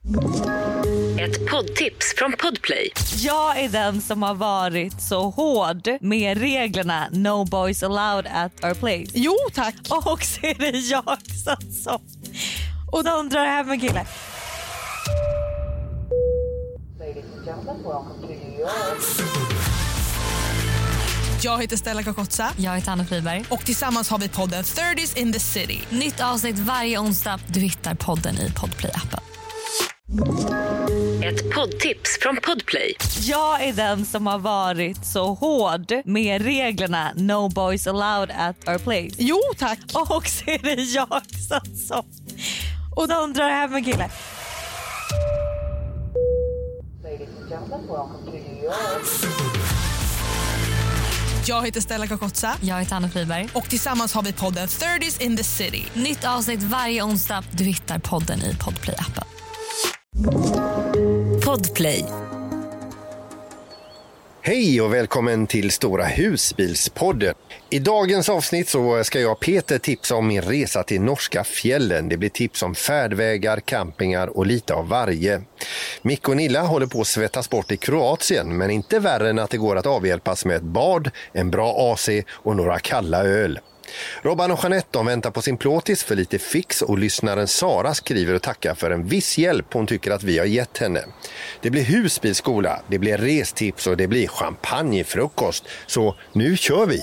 Ett poddtips från Podplay. Jag är den som har varit så hård med reglerna No Boys Allowed at our place. Jo, tack. Och så är det jag som och de drar hem en kille. Jag heter Stella Kakotsa. Jag heter Anna Friberg. Och tillsammans har vi podden 30s in the city. Nytt avsnitt varje onsdag. Du hittar podden i Podplay-appen. Ett poddtips från Podplay. Jag är den som har varit så hård med reglerna No Boys Allowed at our place. Jo, tack. Och så är det jag som och de drar hem en kille. Jag heter Stella Kakotsa. Jag heter Anna Friberg. Och tillsammans har vi podden 30s in the city. Nytt avsnitt varje onsdag. Du hittar podden i Podplay-appen. Podplay. Hej och välkommen till Stora husbilspodden. I dagens avsnitt så ska jag Peter tipsa om min resa till norska fjällen. Det blir tips om färdvägar, campingar och lite av varje. Mick och Nilla håller på att svettas bort i Kroatien, men inte värre än att det går att avhjälpas med ett bad, en bra AC och några kalla öl. Robban och Jeanette, de väntar på sin plåtis för lite fix och lyssnaren Sara skriver och tackar för en viss hjälp hon tycker att vi har gett henne. Det blir husbilskola, det blir restips och det blir champagnefrukost. Så nu kör vi!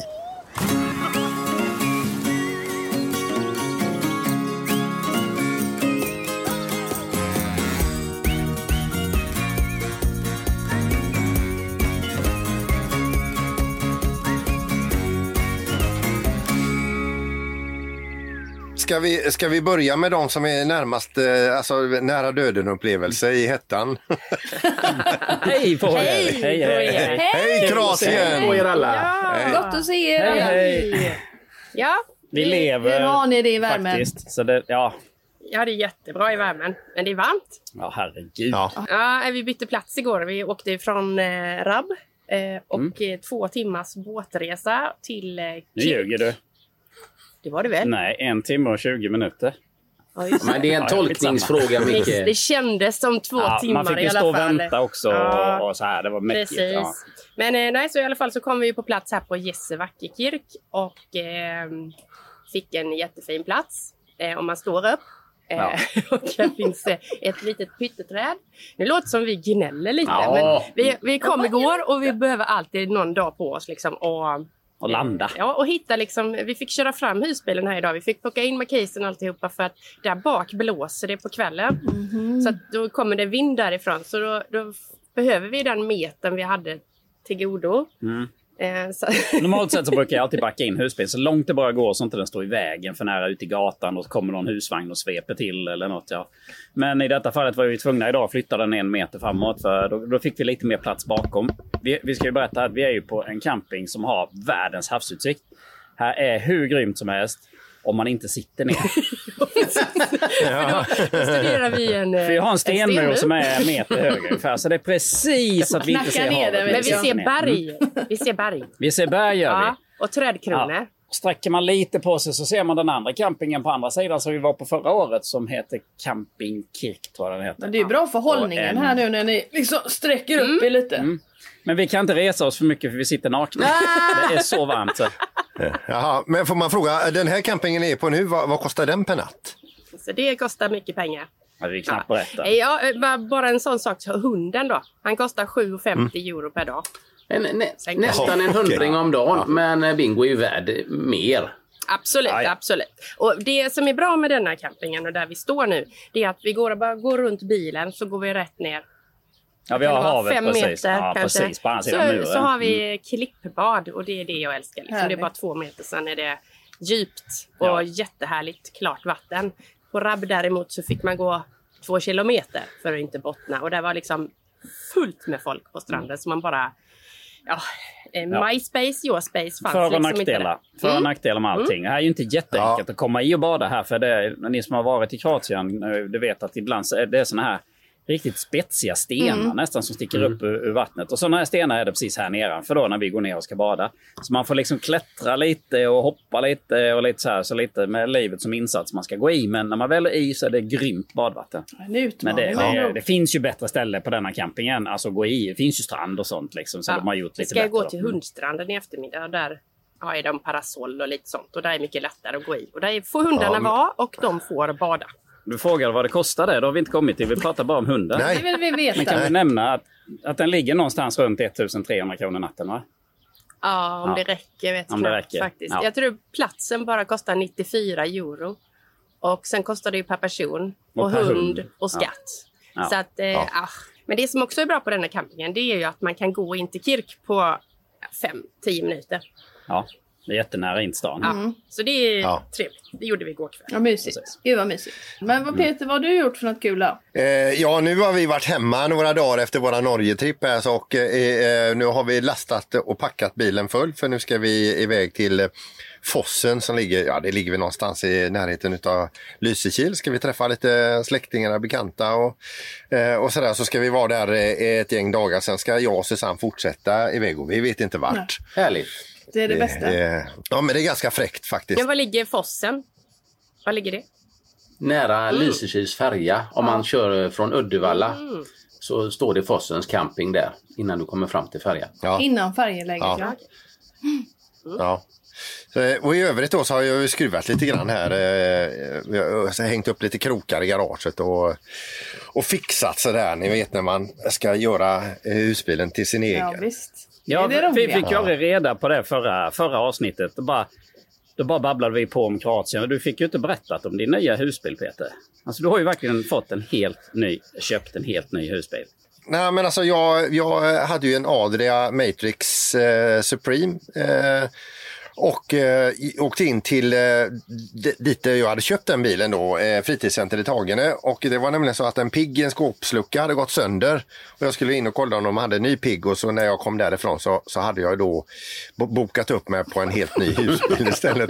Ska vi börja med de som är närmast, alltså nära döden upplevelse i hettan? Hej på er! Hej Kroatien! På er alla! Ja, gott att se er! Hej. Ja, Vi lever hur har ni det i värmen? faktiskt. Så det, Ja, det är jättebra i värmen. Men det är varmt. ja, herregud. Ja. Vi bytte plats igår. Vi åkte från Rab. Och 2 timmars båtresa till Nu Kirk. ljuger du. Det var det väl? Nej, 1 timme och 20 minuter. Ja, just Men det är en tolkningsfråga, Micke. det kändes som 2 timmar man fick i ju alla stå och fall. vänta också och så här. Det var mäckigt. Precis. Ja. Men nej, så i alla fall så kom vi ju på plats här på Jessevackekirk och fick en jättefin plats om man står upp. Ja. Och här finns ett litet pytteträd. Det låter som vi gnäller lite, Ja. men vi kom igår och vi behöver alltid någon dag på oss liksom Och landa. Ja, och hitta liksom, vi fick köra fram husbilen här idag. Vi fick plocka in markisen och alltihopa för att där bak blåser det på kvällen. Så att då kommer det vind därifrån. Så då behöver vi den metern vi hade till godo. Så. Normalt sett så brukar jag alltid backa in husbilen så långt det bara går så inte den står i vägen för nära ut i gatan och så kommer någon husvagn och sveper till eller något. Ja. Men i detta fallet var vi tvungna idag att flytta den 1 meter framåt för då fick vi lite mer plats bakom. Vi ska ju berätta att vi är ju på en camping som har världens havsutsikt. Här är hur grymt som helst om man inte sitter ner. Då studerar vi För jag har en stenmur som är 1 meter hög ungefär. Så det är precis att vi inte ser havet. Men vi ser berg. Vi ser berg. Vi ser berg gör vi. Ja, och trädkronor. Ja. Sträcker man lite på sig så ser man den andra campingen på andra sidan som vi var på förra året som heter Camping Kirk tror jag den heter. Men det är ju bra för hållningen här nu när ni liksom sträcker upp er lite. Men vi kan inte resa oss för mycket för vi sitter nakna. Det är så varmt. Så. Jaha, men får man fråga, den här campingen är på nu, vad kostar den per natt? Så det kostar mycket pengar. Ja, vi knappt berätta. Ja, bara en sån sak. hunden då. Han kostar 7,50 euro per dag. Nästan en 100 om dagen, men Bingo är ju värd mer. Absolut, Ja. absolut. Och det som är bra med denna campingen och där vi står nu, det är att vi bara går runt bilen så går vi rätt ner. Ja, vi har havet 5 precis. meter Ja, kanske. precis. På andra sidan muren. Så har vi klippbad och det är det jag älskar. Liksom. Det är bara 2 meter, sen är det djupt och jättehärligt klart vatten. På Rab däremot så fick man gå 2 kilometer för att inte bottna. Och det var liksom fullt med folk på stranden. Så man bara... My space, your space fanns för och liksom inte där. För och nackdelar med allting. Det här är ju inte jätteenkelt att komma i och bada här. För ni som har varit i Kroatien, du vet att ibland är det såna här riktigt spetsiga stenar nästan som sticker upp ur vattnet. Och sådana här stenar är det precis här nedanför då när vi går ner och ska bada. Så man får liksom klättra lite och hoppa lite och lite så här, så lite med livet som insats man ska gå i. Men när man väl är i så är det grymt badvatten. Men det finns ju bättre ställen på denna campingen. Alltså gå i, det finns ju strand och sånt liksom. Så de har gjort lite ska jag bättre. gå till Hundstranden i eftermiddag där är de parasoll och lite sånt. Och där är mycket lättare att gå i. Och där får hundarna vara och de får bada. Du frågar vad det kostar det, då har vi inte kommit till. Vi pratar bara om hunden. Det vill vi veta. Men kan vi nämna att den ligger någonstans runt 1300 kronor natten, va? Ja, om det räcker vet jag faktiskt. Ja. Jag tror platsen bara kostar 94 euro. Och sen kostar det ju per person och hund och skatt. Ja. Så att, Men det som också är bra på den här campingen, det är ju att man kan gå in till Kirk på 5-10 minuter. Ja. Det är jättenära in stan. Ja, så det är trevligt. Det gjorde vi igår kväll. Ja, mysigt. Gud vad mysigt. Men vad Peter, vad har du gjort för något kul då? Nu har vi varit hemma några dagar efter våra Norge-tripp här, så, och nu har vi lastat och packat bilen full, för nu ska vi iväg till Fossen som ligger, det ligger vi någonstans i närheten av Lysekil. Ska vi träffa lite släktingar, bekanta och sådär, så ska vi vara där ett gäng dagar. Sen ska jag och Susanne fortsätta iväg och vi vet inte vart. Nej. Härligt. Det är det bästa. Ja, men det är ganska fräckt faktiskt. Men var ligger Fossen? Var ligger det? Nära Lysekils färja. Om man kör från Uddevalla så står det Fossens camping där innan du kommer fram till färjan. Ja. Innan färjeläget. Ja. Och i övrigt då så har jag skruvat lite grann här. Jag har hängt upp lite krokar i garaget och fixat så där. Ni vet när man ska göra husbilen till sin egen. Ja, visst. Ja, vi fick ju reda på det förra avsnittet. Då bara babblade vi på om Kroatien. Du fick ju inte berättat om din nya husbil, Peter. Alltså du har ju verkligen fått köpt en helt ny husbil. Nej, men alltså jag hade ju en Adria Matrix Supreme och åkte in till dit jag hade köpt den bilen då, fritidscenter i Tagene, och det var nämligen så att en pigg i en skåpslucka hade gått sönder och jag skulle in och kolla om de hade en ny pigg, och så när jag kom därifrån så hade jag då bokat upp mig på en helt ny husbil istället.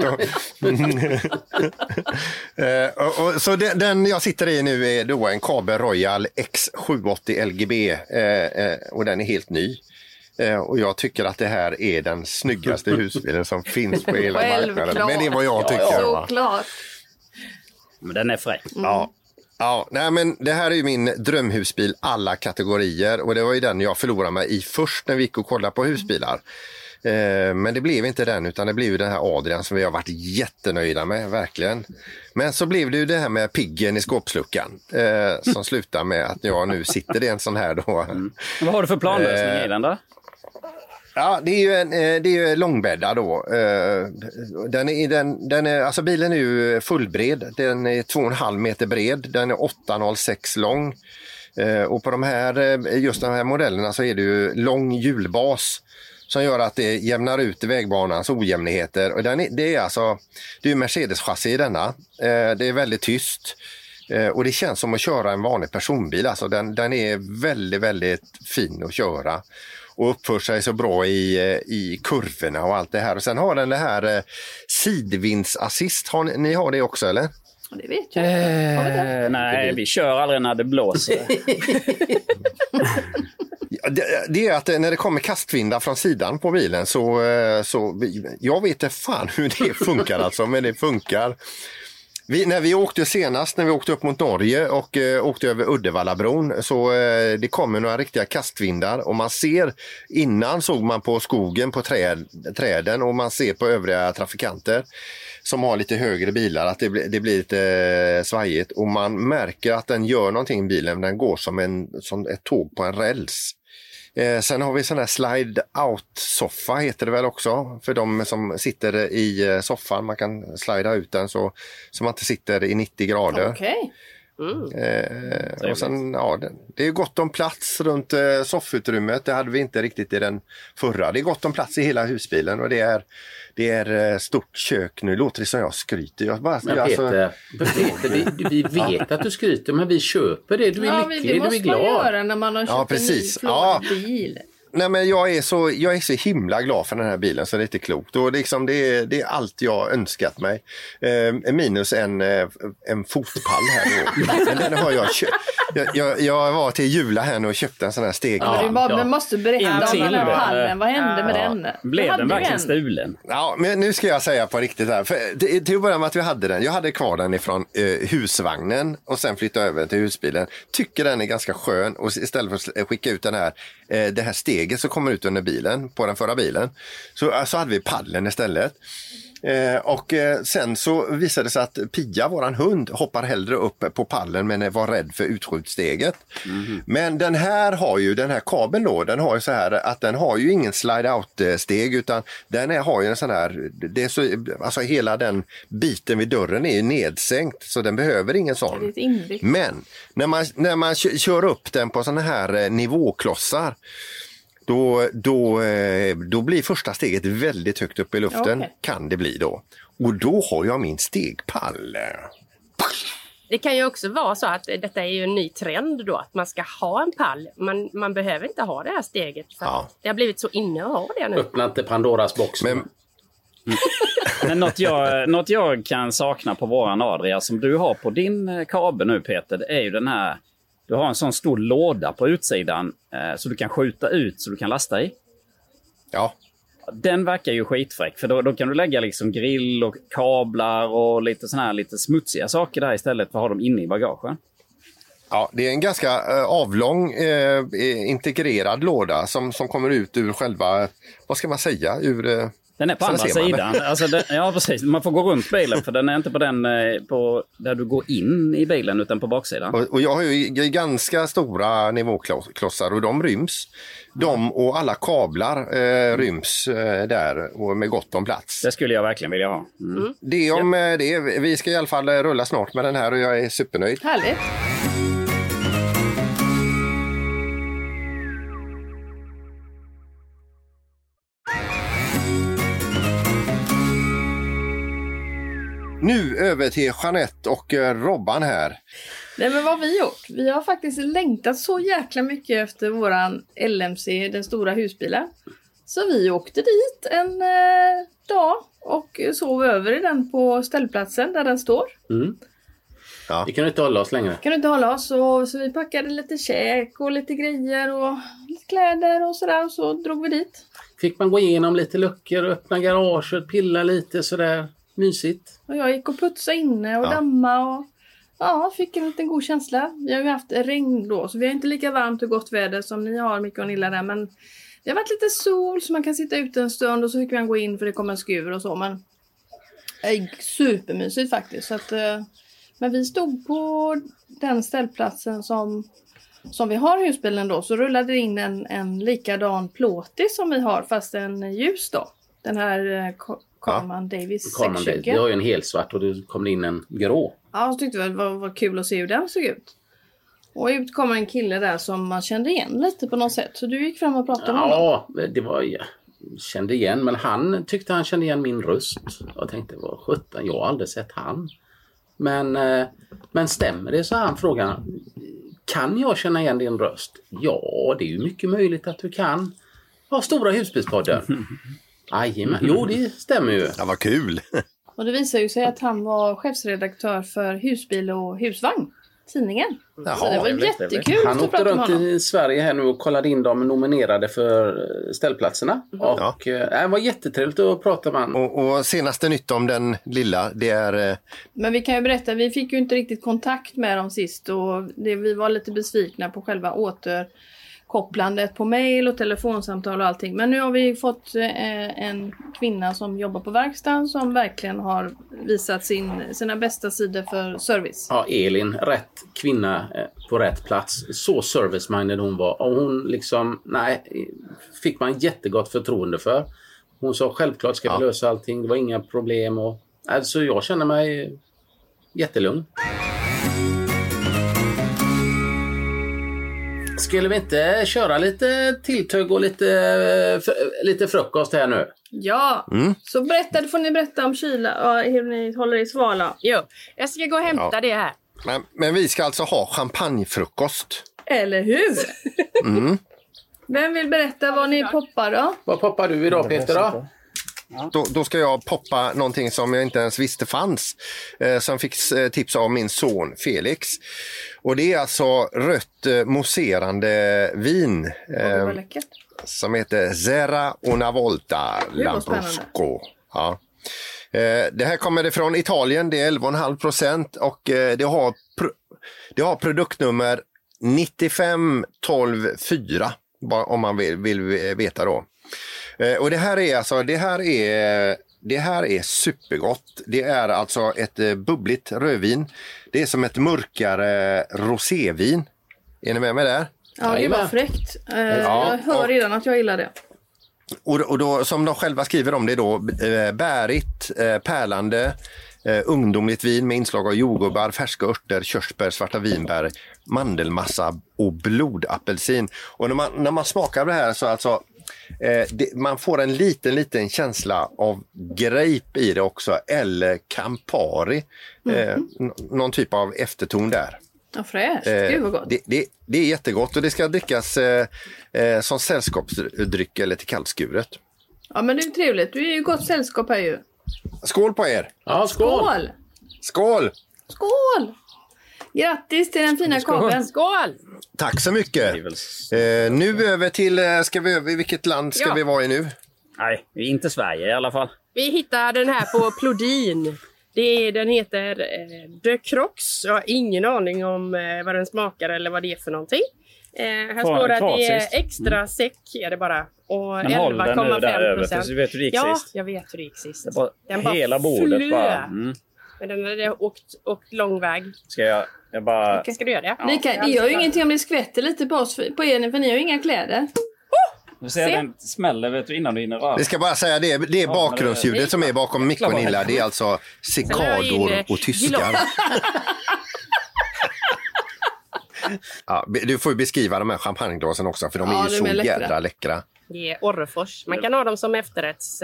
Och så den jag sitter i nu är då en Kabe Royal X780 LGB och den är helt ny. Och jag tycker att det här är den snyggaste husbilen som finns på hela marknaden. Men det är vad jag tycker. Såklart. Men den är fräck. Ja, nej, men det här är ju min drömhusbil alla kategorier, och det var ju den jag förlorade mig i först när vi gick och kollade på husbilar. Men det blev inte den, utan det blev ju den här Adrian som vi har varit jättenöjda med, verkligen. Men så blev det ju det här med piggen i skåpsluckan som slutar med att jag nu sitter i en sån här då. Vad har du för planlösning i den då? Ja, det är ju långbäddar då. Alltså bilen är ju fullbred. Den är 2,5 meter bred. Den är 8,06 lång. Och på de här modellerna så är det ju lång hjulbas som gör att det jämnar ut vägbanans ojämnheter. Och det är Mercedes-chassi i denna. Det är väldigt tyst. Och det känns som att köra en vanlig personbil. Alltså den är väldigt, väldigt fin att köra. Och uppför sig så bra i kurvorna och allt det här. Och sen har den det här sidvindsassist. Ni har det också, eller? Det vet jag. Nej, vi kör aldrig när det blåser. Det är att när det kommer kastvindar från sidan på bilen så jag vet inte fan hur det funkar alltså, men det funkar. När vi åkte upp mot Norge och åkte över Uddevallabron, så det kommer några riktiga kastvindar, och man ser, innan såg man på skogen, på träden, och man ser på övriga trafikanter som har lite högre bilar att det blir lite svajigt, och man märker att den gör någonting i bilen. Den går som ett tåg på en räls. Sen har vi sån här slide-out-soffa heter det väl också, för de som sitter i soffan. Man kan slida ut den så man inte sitter i 90 grader. Okej. Och sen, det är gott om plats runt soffutrymmet. Det hade vi inte riktigt i den förra. Det är gott om plats i hela husbilen, och det är stort kök. Nu låter det som jag skryter. Peter, vi vet att du skryter, men vi köper det. Du är lycklig, du är glad. Ja, precis. Vad man har köpt en ny bil. nej men jag är så himla glad för den här bilen så det är inte klokt. Och liksom det är allt jag önskat mig. Minus en fotpall här då. Men den har jag köpt. Jag var till Jula här nu och köpte en sån här steg. Men måste berätta om den här pallen. Vad hände med den? Blev den verkligen stulen? Ja, men nu ska jag säga på riktigt här. För till att börja med att vi hade den. Jag hade kvar den ifrån husvagnen och sen flyttade över till husbilen. Tycker den är ganska skön och istället för att skicka ut det här steget som kommer ut under bilen på den förra bilen så hade vi paddeln istället. Och sen så visade det sig att Pia, våran hund, hoppar hellre upp på pallen men var rädd för utskjutsteget. Men den här kabeln då, den har ju så här att den har ju ingen slide-out-steg utan har ju en sån här, alltså hela den biten vid dörren är ju nedsänkt så den behöver ingen sån. Men när man kör upp den på såna här nivåklossar då blir första steget väldigt högt upp i luften, kan det bli då. Och då har jag min stegpall. Det kan ju också vara så att detta är ju en ny trend då, att man ska ha en pall. Man behöver inte ha det här steget. För det har blivit så inne att ha det nu. Öppna inte Pandoras box. Men något jag kan sakna på våran Adria som du har på din kabel nu, Peter, det är ju den här. Du har en sån stor låda på utsidan så du kan skjuta ut så du kan lasta i. Ja. Den verkar ju skitfräck för då kan du lägga liksom grill och kablar och lite såna här lite smutsiga saker där istället för att ha dem inne i bagagen. Ja, det är en ganska avlång integrerad låda som kommer ut ur själva, vad ska man säga, ur... Den är på andra sidan. Alltså ja, precis. Man får gå runt bilen för den är inte på där du går in i bilen utan på baksidan. Och jag har ju ganska stora nivåklossar och de ryms. De och alla kablar ryms där och med gott om plats. Det skulle jag verkligen vilja ha. Det om det. Vi ska i alla fall rulla snart med den här och jag är supernöjd. Härligt. Nu över till Jeanette och Robban här. Nej, men vad har vi gjort? Vi har faktiskt längtat så jäkla mycket efter våran LMC, den stora husbilen. Så vi åkte dit en dag och sov över i den på ställplatsen där den står. Ja. Vi kan inte hålla oss längre. Så vi packade lite käk och lite grejer och lite kläder och sådär och så drog vi dit. Fick man gå igenom lite luckor, öppna garaget, pilla lite sådär. Mysigt. Och jag gick och putsade inne och damma och fick en liten god känsla. Vi har ju haft regn då så vi har inte lika varmt och gott väder som ni har, Micke och Nilla där. Men det har varit lite sol så man kan sitta ute en stund och så fick man gå in för det kommer en skur och så. Men det är supermysigt faktiskt. Så att, men vi stod på den ställplatsen som vi har husbilen då. Så rullade det in en likadan plåtis som vi har fast en ljus då. Den här Carman Davis 620. Det har ju en helt svart och det kom in en grå. Ja, så tyckte det var kul att se hur den såg ut. Och ut kom en kille där som man kände igen lite på något sätt. Så du gick fram och pratade med honom. Ja, det var jag kände igen. Men han tyckte han kände igen min röst. Jag tänkte, vad sjutton, jag har aldrig sett han. Men stämmer det, så han frågade. Kan jag känna igen din röst? Ja, det är ju mycket möjligt att du kan. Ja, stora husbilspodden. Jajamän. Jo, det stämmer ju. Ja, vad kul. Och det visar ju sig att han var chefsredaktör för Husbil och husvagn, tidningen. Jaha, så det var jättekul. Han åkte runt i Sverige här nu och kollade in dem nominerade för ställplatserna. Och det var jättetrevligt att prata med han. Och senaste nytt om den lilla, det är... Men vi kan ju berätta, vi fick ju inte riktigt kontakt med dem sist och vi var lite besvikna på själva återkopplandet på mejl och telefonsamtal och allting. Men nu har vi fått en kvinna som jobbar på verkstaden som verkligen har visat sina bästa sidor för service. Ja, Elin, rätt kvinna på rätt plats. Så service-minded hon var. Och hon liksom, fick man jättegott förtroende för. Hon sa självklart ska vi lösa allting. Det var inga problem. Alltså jag känner mig jättelugn. Skulle vi inte köra lite tilltugg och lite frukost här nu? Ja, så får ni berätta om kyla och hur ni håller i svala. Jo, jag ska gå och hämta det här. Men vi ska alltså ha champagnefrukost. Eller hur? Vem vill berätta vad ni poppar då? Vad poppar du idag, Peter? Då ska jag poppa någonting som jag inte ens visste fanns. Som fick tips av min son Felix. Och det är alltså rött mousserande vin. Det var läckert. Som heter Zera una volta Lambrusco. Ja. Det här kommer från Italien, det är 11,5% och det har produktnummer 95124 om man vill veta då. Och det här är supergott. Det är alltså ett bubbligt rödvin. Det är som ett mörkare rosévin. Är ni med mig där? Ja, det var fräckt. Jag hör redan att jag gillar det. Och då, som de själva skriver om det då, bärigt, pärlande, ungdomligt vin med inslag av jordgubbar, färska örter, körsbär, svarta vinbär, mandelmassa och blodapelsin. Och när man smakar det här så alltså man får en liten känsla av grape i det också, eller Campari, någon typ av efterton där. Ja, fräscht. Gud vad gott. Det är jättegott och det ska drickas som sällskapsdryck eller till kallskuret. Ja, men det är trevligt. Du är ju gott sällskap här ju. Skål på er! Ja, skål! Skål! Skål! Grattis till den fina kakan. Skål! Tack så mycket. Nu över till, vilket land ska vi vara i nu? Nej, inte Sverige i alla fall. Vi hittar den här på Plodin. Den heter De Crocs. Jag har ingen aning om vad den smakar eller vad det är för någonting. Här står det att det är extra säck är det bara. Och 11,5%. Du vet hur det gick sist. Jag vet hur det gick sist. Den bara hela bordet bara. Men den hade åkt lång väg. Ska jag bara... Ska du göra det? Det gör ju ingenting om det skvätter lite på oss, på er, för ni har ju inga kläder. Du ser den smäller, vet du, innan du hinner röra. Vi ska bara säga det är bakgrundsljudet som är bakom Micke och Nilla. Det är alltså cikador och tyskar. Ja, du får ju beskriva de här champagneglasen också, för de är ju så jädra läckra. Det är Orrefors. Man kan ha dem som efterrätts,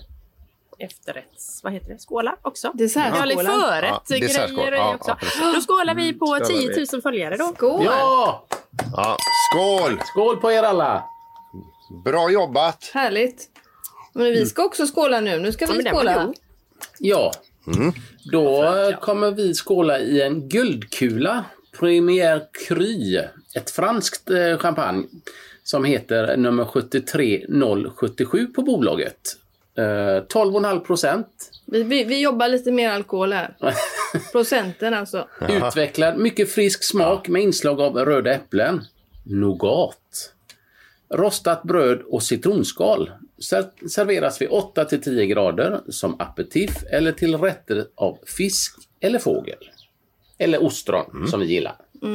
vad heter det? Skåla också. Dessertskåla. Eller förrätt grejer också. Då skålar vi på 10 000 följare då. Skål! Ja! Skål! Skål på er alla! Bra jobbat! Härligt. Men vi ska också skåla nu. Nu ska vi skåla. Ja. Då kommer vi skåla i en guldkula. Premier Cru. Ett franskt champagne som heter nummer 73077 på bolaget. 12,5%. Vi jobbar lite mer alkohol här. Procenten alltså. Utvecklad mycket frisk smak med inslag av röda äpplen. Nougat. Rostat bröd och citronskal. Serveras vid 8-10 grader som aperitif eller till rätter av fisk eller fågel. Eller ostron som vi gillar.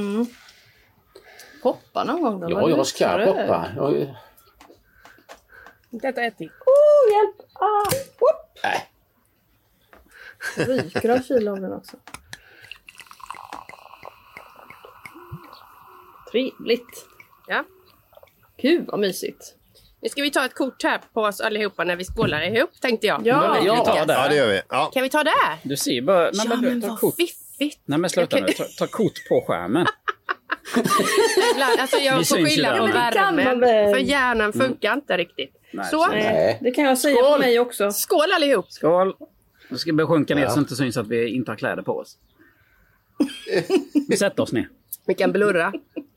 Poppa någon gång då? Ja, jag ska poppa. Detta är till. Hjälp! Ryker av kylovnen också. Trevligt. Ja. Gud vad mysigt. Nu ska vi ta ett kort här på oss allihopa när vi skålar ihop, tänkte jag. Ja, det gör vi. Ja. Kan vi ta det? Du ser bara... Men ta vad kort. fiffigt. Nej, men sluta nu. Ta kort på skärmen. Ibland, alltså jag får skylla på värmen. För hjärnan funkar inte riktigt. Nej, så. Nej, det kan jag säga på mig också. Skål allihop. Skål. Nu ska vi sjunka ner så inte syns att vi inte har kläder på oss. Vi sätter oss ner. Vi kan blurra.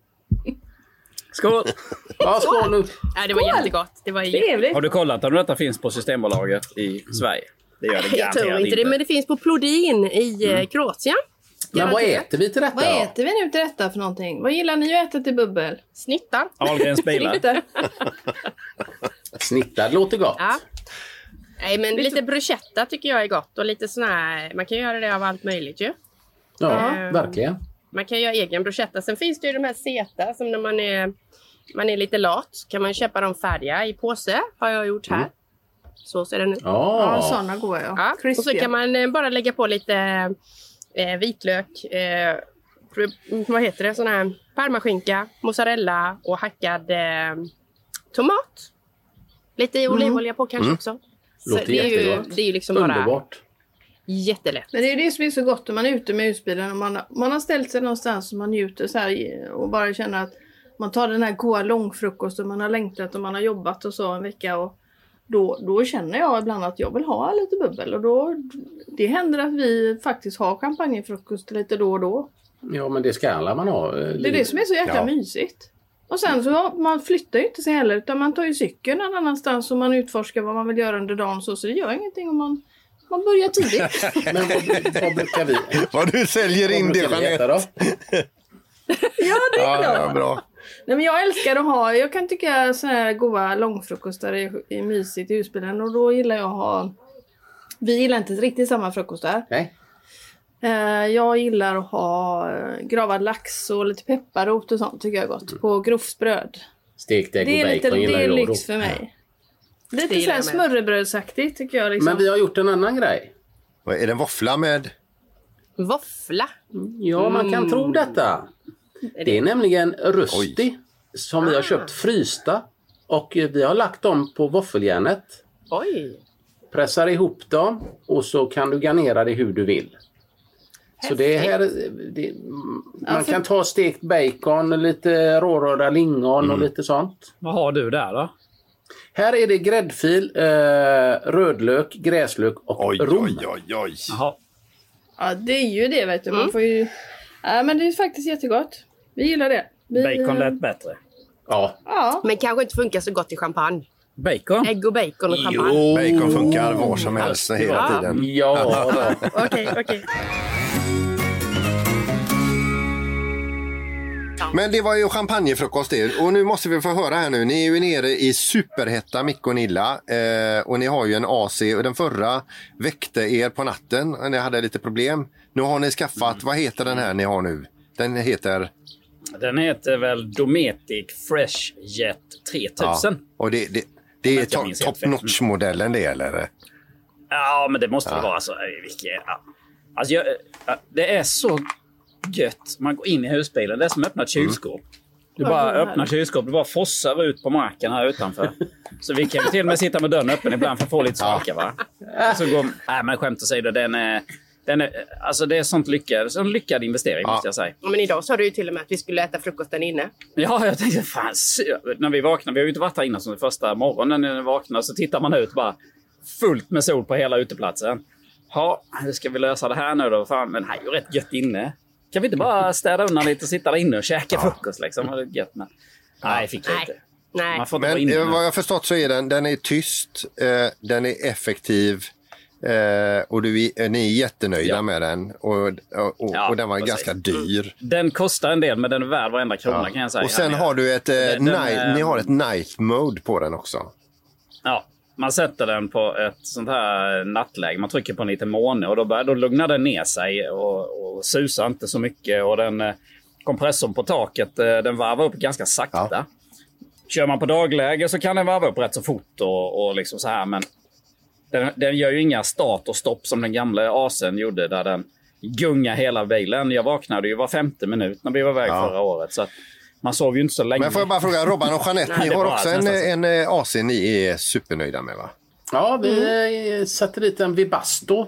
Skål! Ja, skål nu. Nej, det var jättegott. Det var trevligt. Har du kollat om detta finns på Systembolaget i Sverige? Det gör det jag tror inte det, men det finns på Plodin i Kroatien. Men vad äter vi till detta? Vad äter vi nu till detta för någonting? Vad gillar ni att äta till bubbel? Snittar. Ahlgrens bilar. Snittar låter gott. Ja. Nej, men lite bruschetta tycker jag är gott. Och lite sån här, man kan göra det av allt möjligt ju. Ja, verkligen. Man kan göra egen bruschetta. Sen finns det ju de här seta som när man är lite lat. Kan man köpa dem färdiga i påse. Har jag gjort här. Så ser det nu. Ja, sådana går jag. Ja. Och så kan man bara lägga på lite vitlök. Vad heter det? Sån här parmaskinka, mozzarella och hackad tomat. Lite olivolja på kanske också. Låter jättegott. Det är ju liksom underbart. Bara jättelätt. Men det är det som är så gott om man är ute med husbilen och man har ställt sig någonstans och man njuter så här och bara känner att man tar den här goda långfrukosten man har längtat och man har jobbat och så en vecka och då känner jag ibland att jag vill ha lite bubbel och då det händer att vi faktiskt har champagnefrukost lite då och då. Ja, men det ska alla man ha. Det är det som är så jäkla mysigt. Och sen så man flyttar ju inte sig heller utan man tar ju cykeln någon annanstans och man utforskar vad man vill göra under dagen så det gör ingenting om man börjar tidigt. Men vad brukar vi? Vad du säljer in det, Jeanette. Då? Ja, det är klart. Ja, bra. Nej, men jag älskar att ha, jag kan tycka så här goda långfrukostar är mysigt i husbilen och då gillar jag att ha, vi gillar inte riktigt samma frukostar. Nej. Jag gillar att ha gravad lax och lite pepparrot och sånt tycker jag är gott på grovsbröd. Stekt ägg och bacon det gillar är jag lyx då. för mig. Lite så här smörrebrödsaktigt tycker jag liksom. Men vi har gjort en annan grej. Är det en våffla med? Våffla. Ja, man kan tro detta. Det är nämligen rösti som vi har köpt frysta och vi har lagt dem på våffeljärnet. Oj. Pressar ihop dem och så kan du garnera det hur du vill. Så det här, man kan ta stekt bacon, lite rårörda lingon och lite sånt. Vad har du där då? Här är det gräddfil, rödlök, gräslök och rom. Oj. Jaha. Ja, det är ju det vet du. Man får ju... Ja, men det är faktiskt jättegott. Vi gillar det. Bacon lät bättre. Ja. Men kanske inte funkar så gott i champagne. Bacon? Ägg och bacon och champagne. Bacon funkar var som helst hela tiden. Ja. Okej. Men det var ju champagnefrukost det. Och nu måste vi få höra här nu. Ni är ju nere i superhetta Micke och Nilla. Och ni har ju en AC. Och den förra väckte er på natten. Och ni hade lite problem. Nu har ni skaffat, vad heter den här ni har nu? Den heter väl Dometic Fresh Jet 3000. Ja. Och det är top notch-modellen det eller? Ja, men det måste det vara. Alltså, det är så gött. Man går in i husbilen. Det är som att öppna ett kylskåp. Du bara öppnar kylskåp. Du bara fossar ut på marken här utanför. Så vi kan till och med sitta med dörren öppen ibland för att få lite smakar, va? Så går... Nej, men skämt åsido, den är... Alltså det är sån lyckad investering måste jag säga. Men idag sa du ju till och med att vi skulle äta frukosten inne. Ja, jag tänkte fan, när vi vaknade, vi har ju inte varit här innan som den första morgonen när vi vaknar så tittar man ut bara fullt med sol på hela uteplatsen. Ja, hur ska vi lösa det här nu då? Fan, men här är ju rätt gött inne. Kan vi inte bara städa undan lite och sitta där inne och käka frukost liksom? Det är gött, men nej, fick jag inte. Nej. Men vad jag har förstått så är den är tyst, den är effektiv. Och ni är jättenöjda med den och den var ganska dyr. Den kostar en del men den är värd varenda krona kan jag säga. Och sen har du ni har ett night mode på den också. Ja, man sätter den på ett sånt här nattläge. Man trycker på en liten måne och då lugnar den ner sig och susar inte så mycket. Och den kompressorn på taket den varvar upp ganska sakta. Ja. Kör man på dagläge så kan den varva upp rätt så fort och liksom så här, men den gör ju inga start och stopp som den gamla ACen gjorde där den gungar hela bilen. Jag vaknade ju var 50 minut när vi var iväg förra året så att man sov ju inte så länge. Men får jag bara fråga Robban och Jeanette, ni har också en AC ni är supernöjda med, va? Ja, vi satte dit en Vibasto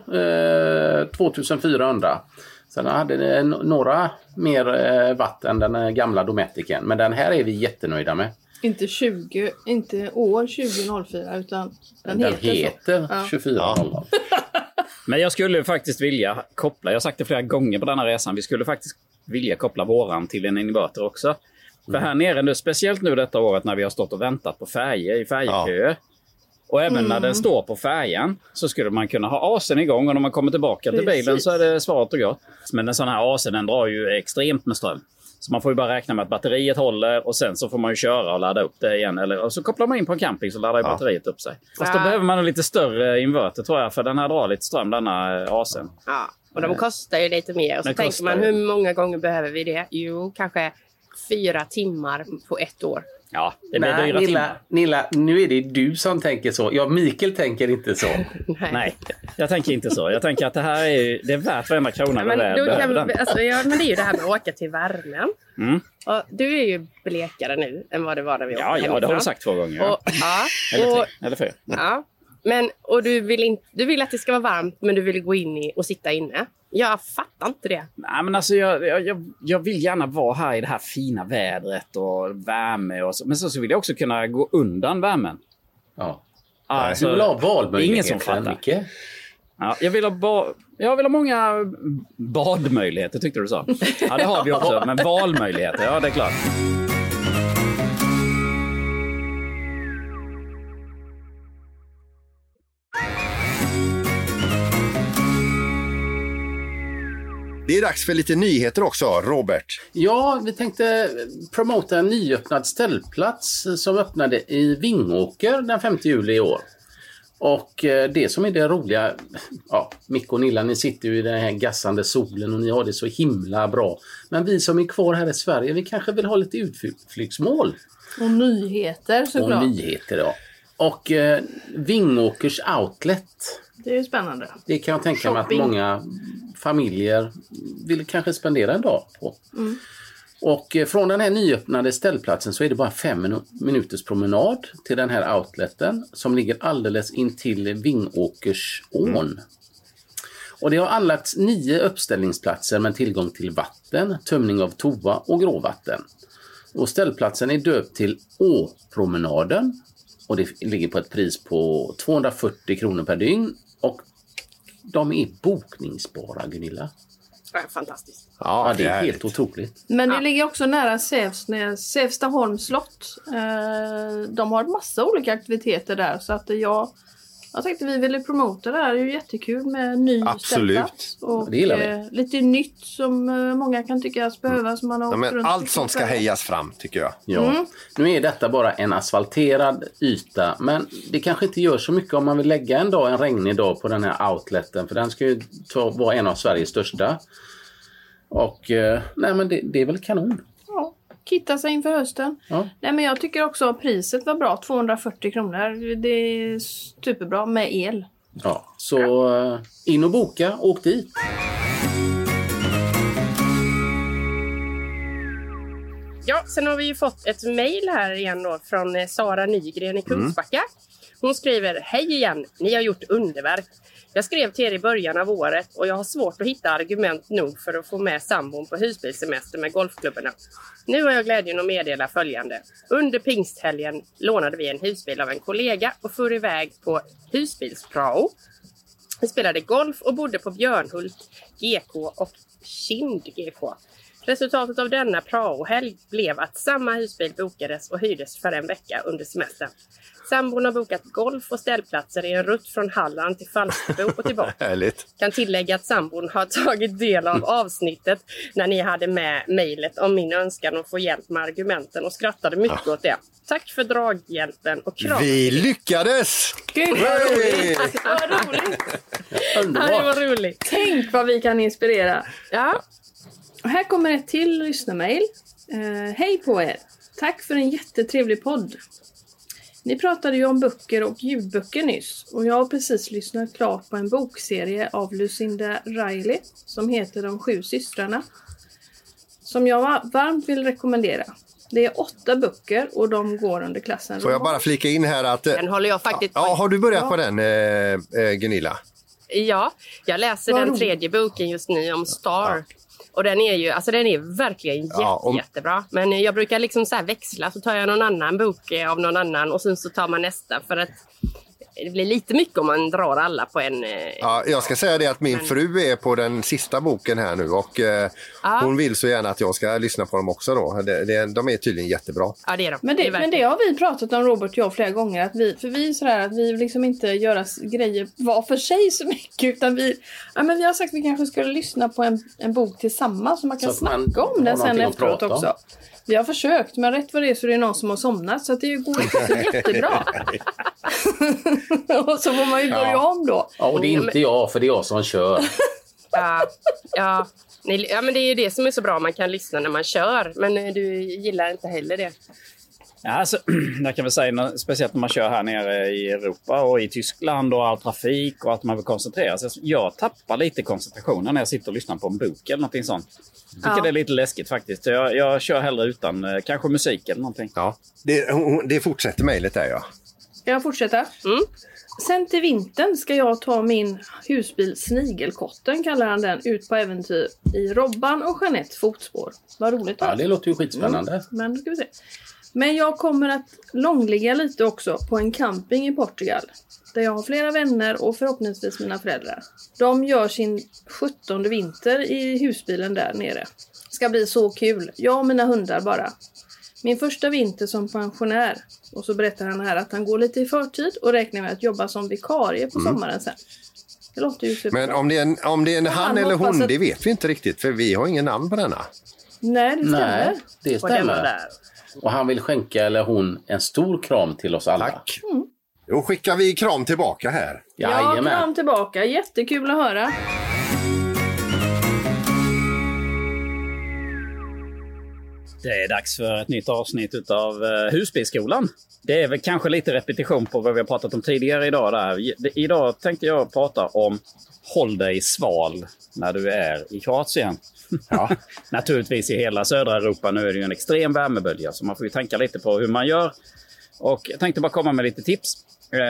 2400. Sen hade det några mer watt än den gamla Dometicen, men den här är vi jättenöjda med. Inte år 2004 utan den heter 2400. Men jag skulle faktiskt vilja koppla, jag har sagt det flera gånger på denna resan, vi skulle faktiskt vilja koppla våran till en inverter också. För här nere nu, speciellt nu detta året när vi har stått och väntat på färger i färgköer. Och även när den står på färjan så skulle man kunna ha ACen igång och när man kommer tillbaka till bilen så är det svaret och gott. Men en sån här AC den drar ju extremt med ström. Så man får ju bara räkna med att batteriet håller och sen så får man ju köra och ladda upp det igen. Och så kopplar man in på en camping så laddar ju batteriet upp sig. Fast då behöver man en lite större inverter tror jag för den här drar lite ström denna ACen. Ja, och de kostar ju lite mer. Och så tänker man hur många gånger behöver vi det? Jo, kanske 4 timmar på 1 år. Ja, det blir dyra timmar. Nilla, nu är det du som tänker så. Ja, Mikael tänker inte så. Nej, jag tänker inte så. Jag tänker att det här det är värt varenda krona. Men det är ju det här med att åka till värmen. Och du är ju blekare nu än vad det var när vi åkte hemifrån. Ja, det har du sagt 2 gånger. Eller 4. Ja. Och du vill att det ska vara varmt, men du vill gå in och sitta inne. Jag fattar inte det. Nej, men alltså jag vill gärna vara här i det här fina vädret och värme och så. Men så vill jag också kunna gå undan värmen. Ja. Alltså, du vill ha valmöjligheter. Ingen som fattar. Ja, jag vill ha många badmöjligheter, tyckte du sa. Ja, det har vi också, men valmöjligheter, ja det är klart. Det är dags för lite nyheter också, Robert. Ja, vi tänkte promota en nyöppnad ställplats som öppnade i Vingåker den 5 juli i år. Och det som är det roliga, Micke och Nilla, ni sitter ju i den här gassande solen och ni har det så himla bra. Men vi som är kvar här i Sverige, vi kanske vill ha lite utflyktsmål. Och nyheter såklart. Och nyheter, ja. Och Vingåkers outlet. Det är ju spännande. Det kan jag tänka mig att många familjer vill kanske spendera en dag på. Mm. Och från den här nyöppnade ställplatsen så är det bara 5 minuters promenad till den här outleten som ligger alldeles intill Vingåkersån. Och det har anlagts 9 uppställningsplatser med tillgång till vatten, tömning av toa och gråvatten. Och ställplatsen är döpt till Åpromenaden och det ligger på ett pris på 240 kronor per dygn och de är bokningsbara, Gunilla. Fantastiskt. Ja, det är helt otroligt. Men det ligger också nära Sävstaholms slott. De har massa olika aktiviteter där. Så att jag tänkte vi ville promota det här. Det är ju jättekul med ny ställplats. Och det gillar vi. Lite nytt som många kan tyckas behöva. Som man har men allt som ska hejas fram, tycker jag. Ja. Nu är detta bara en asfalterad yta. Men det kanske inte gör så mycket om man vill lägga en regnig dag på den här outleten. För den ska ju vara en av Sveriges största. Och men det är väl kanon. Ja, kitta sig inför hösten. Ja. Nej, men jag tycker också att priset var bra, 240 kronor. Det är superbra med el. Ja, så in och boka, åk dit. Ja, sen har vi ju fått ett mejl här igen då från Sara Nygren i Kungsbacka. Hon skriver: hej igen, ni har gjort underverk. Jag skrev till er i början av året och jag har svårt att hitta argument nog för att få med sambon på husbilsemester med golfklubbarna. Nu har jag glädjen att meddela följande. Under pingsthelgen lånade vi en husbil av en kollega och för iväg på husbilsprao. Vi spelade golf och bodde på Björnhult GK och Kind GK. Resultatet av denna prao-helg blev att samma husbil bokades och hyrdes för en vecka under semestern. Sambon har bokat golf och ställplatser i en rutt från Halland till Falsterbo och tillbaka. Härligt. Kan tillägga att sambon har tagit del av avsnittet när ni hade med mejlet om min önskan att få hjälp med argumenten och skrattade mycket åt det. Tack för draghjälpen och kram. Vi lyckades! Gud vad roligt! Vad roligt! Ja, det var roligt. Tänk vad vi kan inspirera. Ja. Och här kommer ett till lyssnarmail. Hej på er! Tack för en jättetrevlig podd. Ni pratade ju om böcker och ljudböcker nyss. Och jag har precis lyssnat klart på en bokserie av Lucinda Riley som heter De 7 systrarna. Som jag varmt vill rekommendera. Det är 8 böcker och de går under klassen. Får jag bara flika in här att... Den håller jag faktiskt på. Ja, har du börjat på den, Gunilla? Ja, jag läser den 3:e boken just nu om Star. Ja. Och den är ju, alltså den är verkligen jättebra. Men jag brukar liksom så här växla, så tar jag någon annan bok av någon annan och sen så tar man nästa, för att det blir lite mycket om man drar alla på en... Ja, jag ska säga det att min fru är på den sista boken här nu och hon vill så gärna att jag ska lyssna på dem också då. De är tydligen jättebra. Ja, det är de. Men det har vi pratat om, Robert och jag, flera gånger. Att vi är sådär att vi liksom inte göra grejer var för sig så mycket, utan vi har sagt att vi kanske skulle lyssna på en bok tillsammans så man kan snacka om den sen efteråt också. Vi har försökt, men rätt vad det är så är det någon som har somnat, så att det går inte jättebra. Och så får man ju börja om då. Ja, och det är inte jag, för det är jag som kör. Ja, men det är ju det som är så bra, man kan lyssna när man kör. Men du gillar inte heller det. Ja, alltså, jag kan väl säga, speciellt när man kör här nere i Europa och i Tyskland och all trafik och att man vill koncentrera sig. Jag tappar lite koncentrationen när jag sitter och lyssnar på en bok eller någonting sånt. Jag tycker det är lite läskigt faktiskt. Jag kör hellre utan kanske musik eller någonting. Ja, det fortsätter mejlet där, ja. Ska jag fortsätta? Sen till vintern ska jag ta min husbil Snigelkotten, kallar han den, ut på äventyr i Robban och Jeanette fotspår. Vad roligt. Ja, det låter ju skitspännande. Men då ska vi se. Men jag kommer att långligga lite också på en camping i Portugal. Där jag har flera vänner och förhoppningsvis mina föräldrar. De gör sin 17:e vinter i husbilen där nere. Ska bli så kul. Jag och mina hundar bara. Min första vinter som pensionär. Och så berättar han här att han går lite i förtid och räknar med att jobba som vikarie på sommaren sen. Det låter ju superbra. Men om det är en han eller hon, det vet vi inte riktigt. För vi har ingen namn på denna. Nej, det stämmer. Nej, det stämmer. Och han vill skänka, eller hon, en stor kram till oss alla. Tack. Då skickar vi kram tillbaka här. Ja, kram tillbaka. Jättekul att höra. Det är dags för ett nytt avsnitt av Husbilsskolan. Det är väl kanske lite repetition på vad vi har pratat om tidigare idag. Idag tänkte jag prata om håll dig sval när du är i Kroatien. Ja, naturligtvis i hela södra Europa. Nu är det ju en extrem värmebölja, så man får ju tänka lite på hur man gör. Och jag tänkte bara komma med lite tips.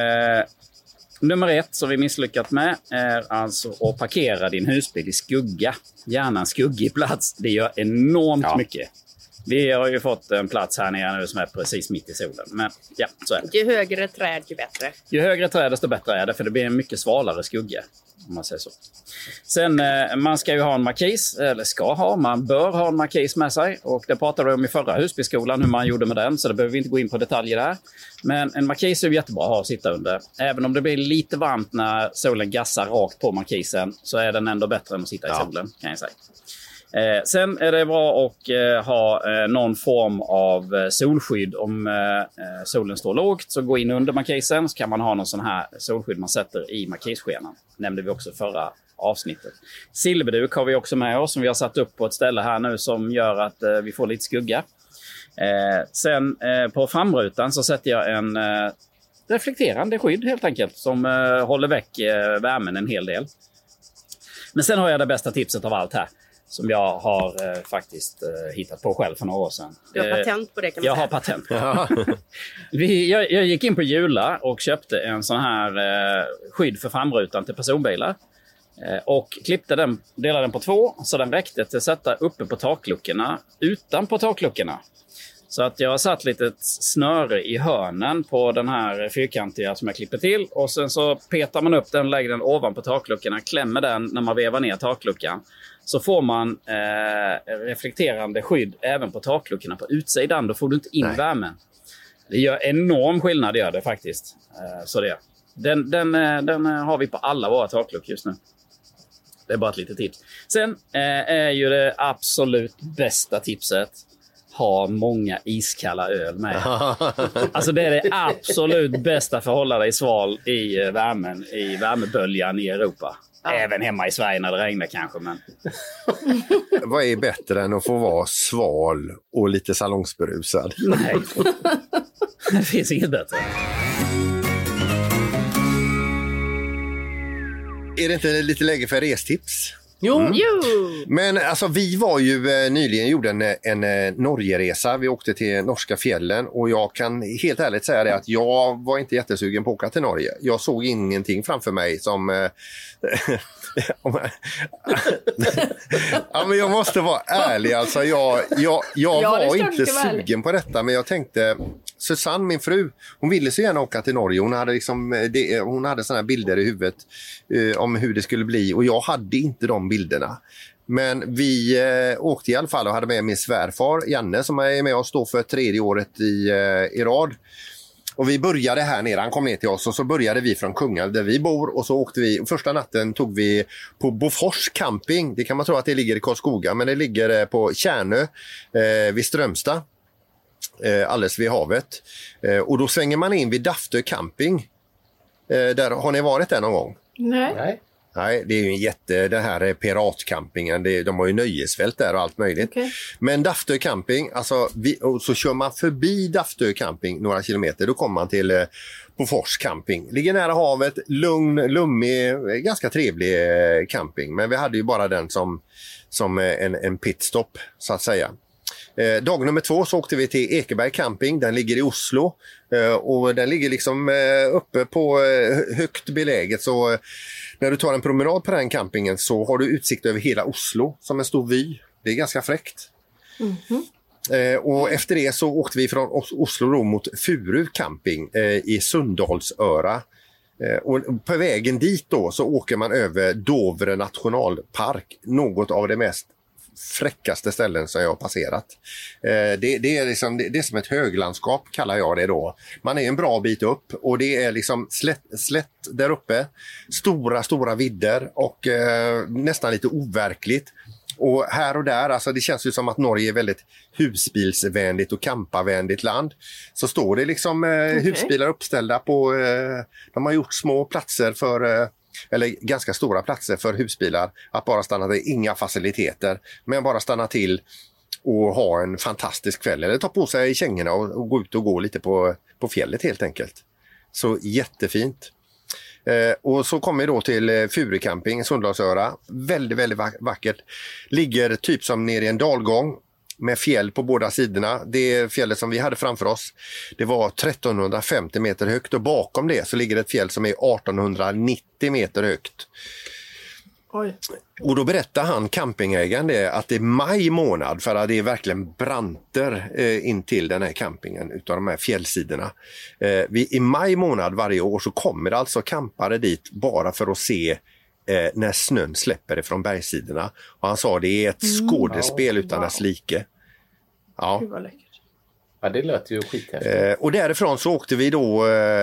Nummer 1 som vi misslyckat med är alltså att parkera din husbil i skugga. Gärna en skuggig plats. Det gör enormt mycket. Vi har ju fått en plats här nere nu som är precis mitt i solen. Men ja, så är det. Ju högre träd, ju bättre. Ju högre träd, desto bättre är det. För det blir en mycket svalare skugga, om man säger så. Sen, man ska ju ha en markis. Eller man bör ha en markis med sig. Och det pratade vi om i förra husbilsskolan, hur man gjorde med den. Så det behöver vi inte gå in på detaljer där. Men en markis är ju jättebra att ha att sitta under. Även om det blir lite varmt när solen gassar rakt på markisen, så är den ändå bättre än att sitta i solen, kan jag säga. Sen är det bra att ha någon form av solskydd om solen står lågt. Så gå in under markisen, så kan man ha någon sån här solskydd man sätter i markisskenan. Nämnde vi också förra avsnittet. Silverduk har vi också med oss som vi har satt upp på ett ställe här nu som gör att vi får lite skugga. Sen på framrutan så sätter jag en reflekterande skydd helt enkelt som håller väck värmen en hel del. Men sen har jag det bästa tipset av allt här. Som jag har faktiskt hittat på själv för några år sedan. Du har patent på det, kan man säga. Jag har patent. Jag gick in på Jula och köpte en sån här skydd för framrutan till personbilar. Och klippte den, delade den på 2 så den räckte till att sätta uppe på takluckorna, utanpå takluckorna. Så att jag har satt lite snöre i hörnen på den här fyrkantiga som jag klipper till. Och sen så petar man upp den, lägger den ovanpå takluckorna, klämmer den när man vevar ner takluckan. Så får man reflekterande skydd även på takluckorna på utsidan. Då får du inte in värmen. Det gör enorm skillnad, det gör det faktiskt. Så det. Den har vi på alla våra takluckor just nu. Det är bara ett litet tips. Sen är ju det absolut bästa tipset: ha många iskalla öl med. Alltså det är det absolut bästa för att hålla dig sval i värmen, i värmeböljan i Europa. Även hemma i Sverige när det regnar kanske. Men... Vad är bättre än att få vara sval och lite salongsberusad? Nej, det finns inget bättre. Är det inte lite läge för restips? Jo. Men alltså vi var ju nyligen gjorde en Norgeresa. Vi åkte till norska fjällen och jag kan helt ärligt säga det att jag var inte jättesugen på att åka till Norge. Jag såg ingenting framför mig som... ja, men jag måste vara ärlig alltså. Jag var inte sugen på detta, men jag tänkte... Susanne, min fru, hon ville så gärna åka till Norge. Hon hade hon hade såna här bilder i huvudet om hur det skulle bli, och jag hade inte de bilderna. Men vi åkte i alla fall och hade med min svärfar Janne som är med oss då för 3:e året i rad. Och vi började här nere, han kom ner till oss och så började vi från Kungälv där vi bor, och så åkte vi, första natten tog vi på Bofors camping. Det kan man tro att det ligger i Karlskoga, men det ligger på Kärnö vid Strömstad. Alldeles vid havet. Och då svänger man in vid Daftö camping. Där, har ni varit där någon gång? Nej. Nej, det är ju den här piratcampingen, de har ju nöjesfält där och allt möjligt. Okay. Men Daftö camping, alltså och så kör man förbi Daftö camping några kilometer, då kommer man till Bofors camping. Ligger nära havet, lugn, lummig, ganska trevlig camping. Men vi hade ju bara den som en pitstop så att säga. Dag nummer 2 så åkte vi till Ekeberg camping. Den ligger i Oslo och den ligger liksom uppe på högt beläget. Så när du tar en promenad på den campingen så har du utsikt över hela Oslo som en stor vy. Det är ganska fräckt. Och efter det så åkte vi från Oslo då mot Furu camping i Sunndalsöra. Och på vägen dit då så åker man över Dovre nationalpark. Något av det mest fräckaste ställen som jag har passerat. Det är liksom, det är som ett höglandskap kallar jag det då. Man är en bra bit upp och det är liksom slätt där uppe. Stora vidder och nästan lite overkligt. Och här och där, alltså det känns ju som att Norge är väldigt husbilsvänligt och kamparvänligt land. Så står det liksom husbilar uppställda på, de har gjort små platser för, eller ganska stora platser för husbilar. Att bara stanna, det är inga faciliteter, men bara stanna till och ha en fantastisk kväll. Eller ta på sig kängorna och gå ut och gå lite på fjället helt enkelt. Så jättefint. Och så kommer vi då till Furu camping i Sunndalsöra. Väldigt vackert. Ligger typ som nere i en dalgång med fjäll på båda sidorna. Det fjället som vi hade framför oss, det var 1350 meter högt och bakom det så ligger ett fjäll som är 1890 meter högt. Oj. Och då berättar han campingägaren det att det är maj månad, för att det är verkligen branter in till den här campingen utav de här fjällsidorna. I maj månad varje år så kommer det alltså campare dit bara för att se när snön släpper ifrån bergssidorna. Och han sa det är ett skådespel utan dess like. Ja. Gud vad läckert. Ja, det lät ju skithäftigt. Och därifrån så åkte vi då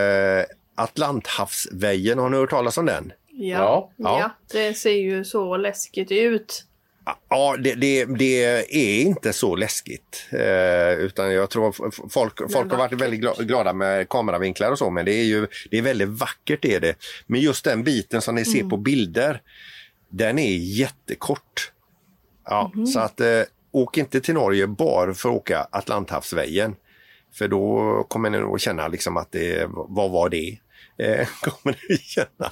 Atlanthavsvägen. Har ni hört talas om den? Ja, det ser ju så läskigt ut. Ja, det är inte så läskigt. Utan jag tror folk har varit väldigt glada med kameravinklar och så, men det är väldigt vackert är det. Men just den biten som ni ser på bilder, den är jättekort. Ja, så att åk inte till Norge bara för att åka Atlanthavsvägen. För då kommer ni nog känna liksom att vad var det? Kommer ni känna.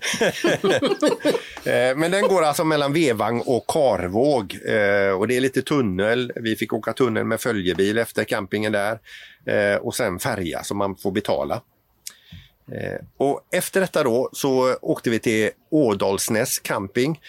Men den går alltså mellan Vevang och Karvåg och det är lite tunnel. Vi fick åka tunnel med följebil efter campingen där och sen färja som man får betala. Och efter detta då så åkte vi till Ådalsnäs camping.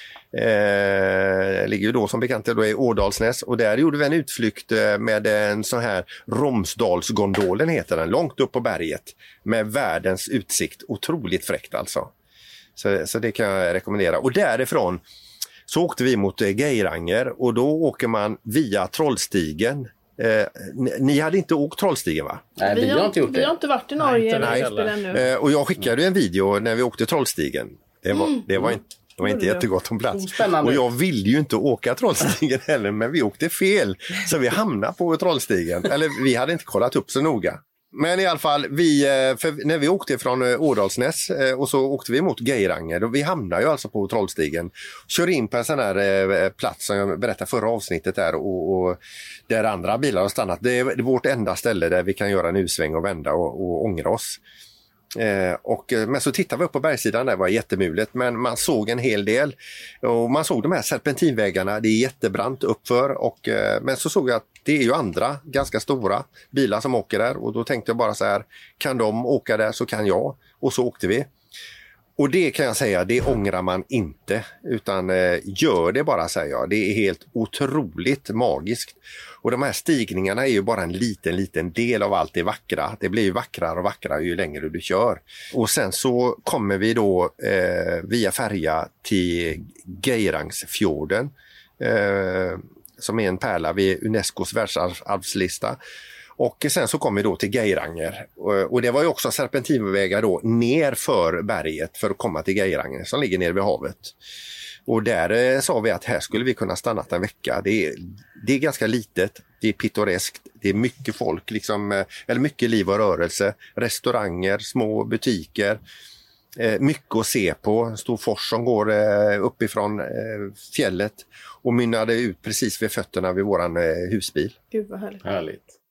Ligger ju då som bekant då i Ådalsnäs, och där gjorde vi en utflykt med en sån här Romsdalsgondolen heter den, långt upp på berget med världens utsikt. Otroligt fräckt alltså. Så det kan jag rekommendera. Och därifrån så åkte vi mot Geiranger och då åker man via Trollstigen. Ni hade inte åkt Trollstigen, va? Nej, vi har inte gjort det. Vi har inte varit i Norge ännu. Och jag skickade en video när vi åkte Trollstigen. Det var inte jättegott om plats. Och jag ville ju inte åka Trollstigen heller, men vi åkte fel. Så vi hamnade på Trollstigen. Eller vi hade inte kollat upp så noga. Men i alla fall, när vi åkte från Ådalsnäs och så åkte vi mot Geiranger, och vi hamnade ju alltså på Trollstigen. Kör in på en sån här plats som jag berättade förra avsnittet där, och där andra bilar har stannat. Det är vårt enda ställe där vi kan göra en U-sväng och vända och ångra oss. Men så tittade vi upp på bergssidan, det var jättemuligt, men man såg en hel del och man såg de här serpentinvägarna, det är jättebrant uppför, men så såg jag att det är ju andra ganska stora bilar som åker där, och då tänkte jag bara så här, kan de åka där så kan jag, och så åkte vi. Och det kan jag säga, det ångrar man inte, utan gör det bara, säger jag. Det är helt otroligt magiskt. Och de här stigningarna är ju bara en liten del av allt det vackra. Det blir ju vackrare och vackrare ju längre du kör. Och sen så kommer vi då via färja till Geirangsfjorden, som är en pärla vid Unescos världsarvslista. Och sen så kom vi då till Geiranger, och det var ju också serpentinvägar då ner för berget för att komma till Geiranger som ligger nere vid havet. Och där sa vi att här skulle vi kunna stanna en vecka. Det är ganska litet, det är pittoreskt, det är mycket folk, liksom, eller mycket liv och rörelse, restauranger, små butiker. Mycket att se på, en stor fors som går uppifrån fjället och mynnade ut precis vid fötterna vid våran husbil. Gud vad härligt. Härligt.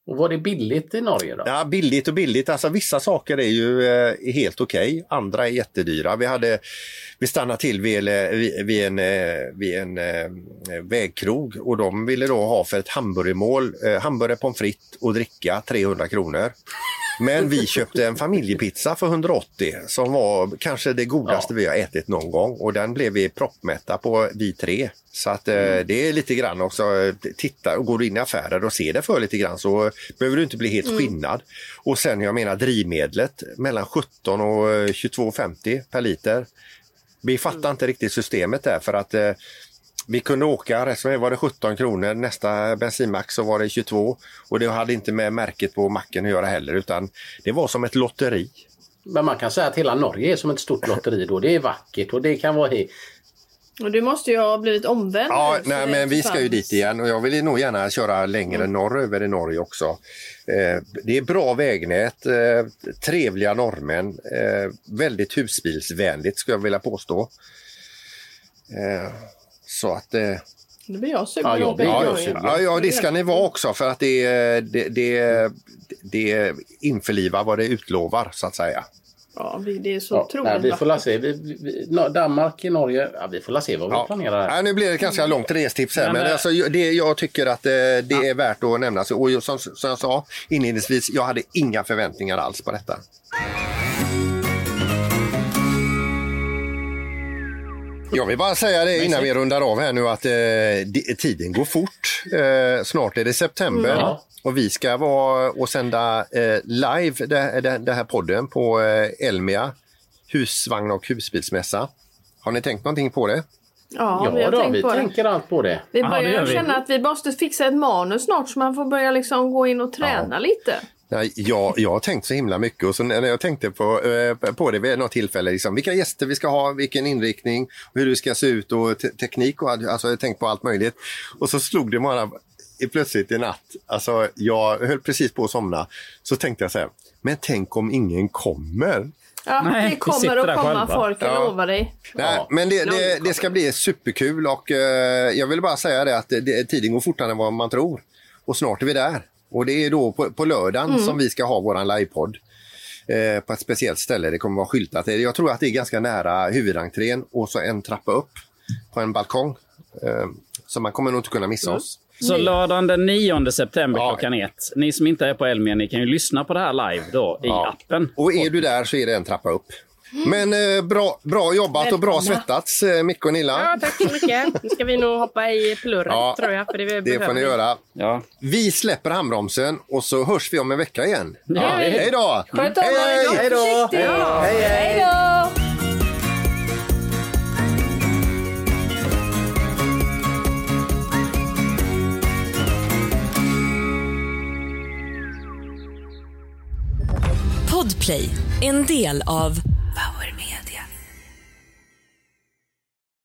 Och var det billigt i Norge då? Ja, billigt och billigt. Alltså vissa saker är ju helt okej. Andra är jättedyra. Vi stannade till vid en vägkrog och de ville då ha för ett hamburgermål, hamburgare, pommes frites och dricka 300 kronor. Men vi köpte en familjepizza för 180 som var kanske det godaste vi har ätit någon gång. Och den blev vi proppmätta på vi 3. Så att det är lite grann också, titta och går in i affärer och ser det för lite grann så behöver du inte bli helt skinnad. Och sen jag menar drivmedlet mellan 17 och 22,50 per liter. Vi fattar inte riktigt systemet där för att vi kunde åka, resten var det 17 kronor, nästa bensinmax så var det 22 och det hade inte med märket på macken att göra heller utan det var som ett lotteri. Men man kan säga att hela Norge är som ett stort lotteri då, det är vackert och det kan vara... Och du måste ju ha blivit omvänd. Ja, nej, men vi ska ju dit igen och jag vill nog gärna köra längre norröver i Norge också. Det är bra vägnät, trevliga norrmän, väldigt husbilsvänligt skulle jag vilja påstå. Så att... Det blir jag sugen. Ja, det ska ni vara också för att det införlivar vad det utlovar så att säga. Ja, det är så otroligt. Vi får se. Danmark, Norge, vi får se vad vi planerar. Ja, nu blir det ganska långt restips här, men alltså, jag tycker att det är värt att nämna. Och som jag sa inledningsvis, jag hade inga förväntningar alls på detta. Jag vill bara säga det innan vi rundar av här nu att tiden går fort. Snart är det september. Och vi ska vara och sända live det här podden på Elmia husvagn- och husbilsmässa. Har ni tänkt någonting på det? Ja, vi tänker allt på det. Vi börjar känna att vi måste fixa ett manus snart så man får börja liksom gå in och träna lite. Nej, jag har tänkt så himla mycket och så när jag tänkte på det vid något tillfälle, liksom, vilka gäster vi ska ha, vilken inriktning, hur det ska se ut och teknik och alltså jag har tänkt på allt möjligt. Och så slog det bara plötsligt i natt, alltså jag höll precis på att somna, så tänkte jag så här, men tänk om ingen kommer. Ja, nej, det kommer att komma själva. Folk, jag lovar dig. Nej, men det ska bli superkul och jag vill bara säga det att tiden går fortare än vad man tror. Och snart är vi där. Och det är då på lördagen som vi ska ha våran livepodd på ett speciellt ställe. Det kommer vara skyltat. Jag tror att det är ganska nära huvudentrén och så en trappa upp på en balkong. Så man kommer nog inte kunna missa oss. Så lördagen den 9 september klockan 1. Ni som inte är på Elmia, ni kan ju lyssna på det här live då i appen. Och är du där så är det en trappa upp. Men bra jobbat och bra svettats, Micke och Nilla. Ja, tack så mycket. Nu ska vi nog hoppa i plurret, tror jag. För det får ni göra. Ja. Vi släpper handbromsen och så hörs vi om en vecka igen. Ja. Hej då! Sköt om er, hej då! Hej då! Podplay, en del av